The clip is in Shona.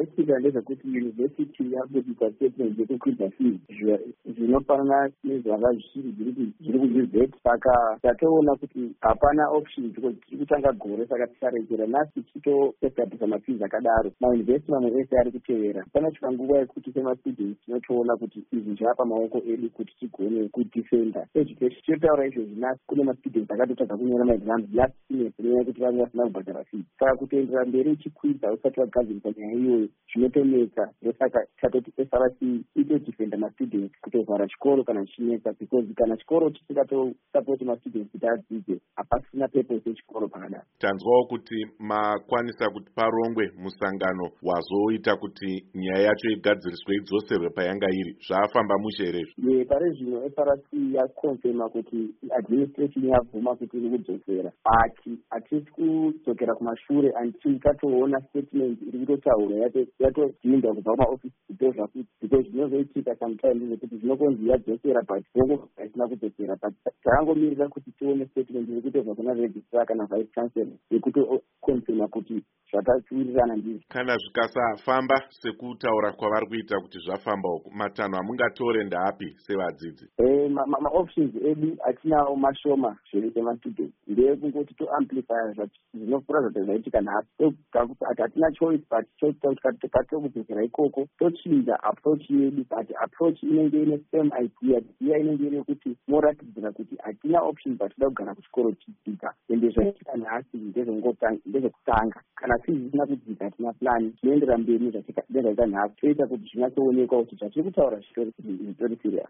zvaitika ndezvekuti yunivhesiti yabudisa statement yekukwidza fees zvinofanana nezvanga zviri kuUZ. Saka tatoona kuti hapana option because tiri kutanga gore, saka tikaregera nhasi tichitoestablisha mafees akadaro mayunivhesiti mamwe ese ari kutevera. Panasvika nguva yekuti semastudents tinotoona kuti izvi zvapa maoko edu kuti tigone kudefenda education. Tinotaura izvozvi nhasi kune mastudents akatotadza kunyora maexams last semester nenyaya yekuti vange vasina kubhadhara fees. Saka kutoendera mberi uchikwidza usati wagadzirisa nyaya iyoyo zvinotonetsa. Ndosaka tatoti SRC itodefenda mastudents kutovhara chikoro kana zvichinetsa, because kana chikoro chisingatosapoti mastudents kuti adzidze hapasina purpose yechikoro pakadaro. Tanzwawo kuti makwanisa kuti parongwe musangano wazoita kuti nyaya yacho igadziriswe idzoserwe payanga iri. Zvafamba mushe here? Pari zvino SRC yakonfirma kuti administration yabvuma kuti iri kudzosera, but hatisi kudzokera kumashure until tatoona statement iri kutotaura yatodhinda kubva kumaofisi because zvinozoitika sometimes zvekuti zvinokonzi yadzosera but vongo haisina kudzosera. But takangomirira kuti tione statement iri kutobva kuna registrar kana vice chancellor yekutokonfirma kuti zvatawirirana ndizvo. Kana zvikasafamba sekutaura kwavari kuita kuti zvafambawo, matanho amungatore ndaapi sevadzidzi? Maoptions edu atinawo mashoma zvesemastudents, ndeyekungoti toamplifya zvinofura zvati zvaitika nhasi. Hatina choice but tokudzokera ikoko tochinja approach yedu, but approach inenge ine same idea inenge ine kuti moratidzira kuti hatina option but toda kugara kuchikoro chidzika, ende zvaitika nhasi ndezvekutanga. Kana zvisina kudzika hatina plan, tinoendera mberi nezvaita nhasi, toita kuti zvinyatsoonekwa kuti zvatiri kutaura zvitori serious.